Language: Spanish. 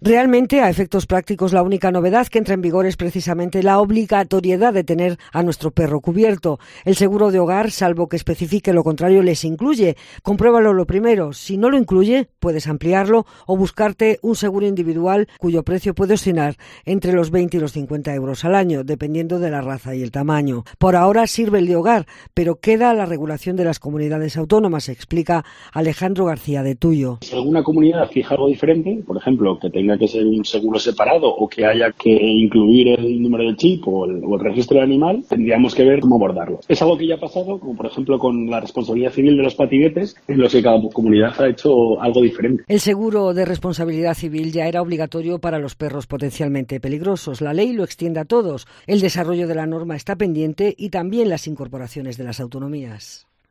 Realmente, a efectos prácticos, la única novedad que entra en vigor es precisamente la obligatoriedad de tener a nuestro perro cubierto. El seguro de hogar, salvo que especifique lo contrario, les incluye. Compruébalo lo primero. Si no lo incluye, puedes ampliarlo o buscarte un seguro individual cuyo precio puede oscilar entre los 20 y los 50 euros al año, dependiendo de la raza y el tamaño. Por ahora sirve el de hogar, pero queda la regulación de las comunidades autónomas, explica Alejandro García de Tuyo. Si alguna comunidad fija algo diferente, por ejemplo, que tenga que ser un seguro separado o que haya que incluir el número de chip o el registro de animal, tendríamos que ver cómo abordarlo. Es algo que ya ha pasado, como por ejemplo con la responsabilidad civil de los patinetes, en los que cada comunidad ha hecho algo diferente. El seguro de responsabilidad civil ya era obligatorio para los perros potencialmente peligrosos. La ley lo extiende a todos. El desarrollo de la norma está pendiente y también las incorporaciones de las autonomías.